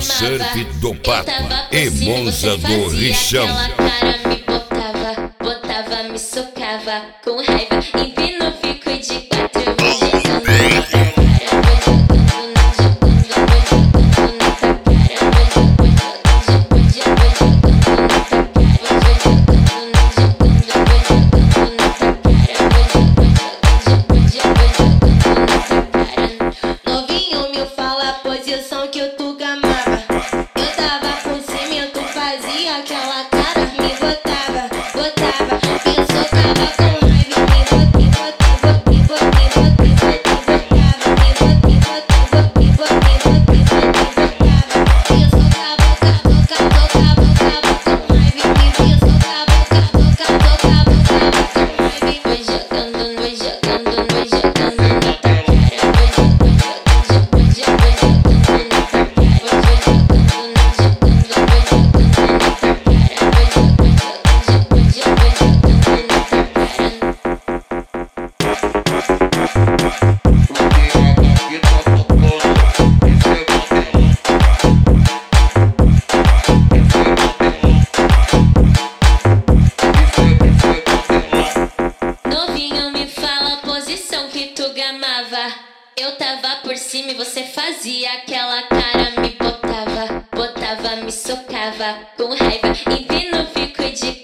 surf do Pato e Monza do Richão. Cara me botava, me socava com raiva, empina o bico de quatro, vou jogando na tua cara, novinho me fala a posição que eu tu gamava. Eu tava por cima, tu fazia aquela cara, me botava, me socava com raiva, me botava, me socava com eu tava por cima e você fazia aquela cara, me botava, me socava com raiva, empina o bico de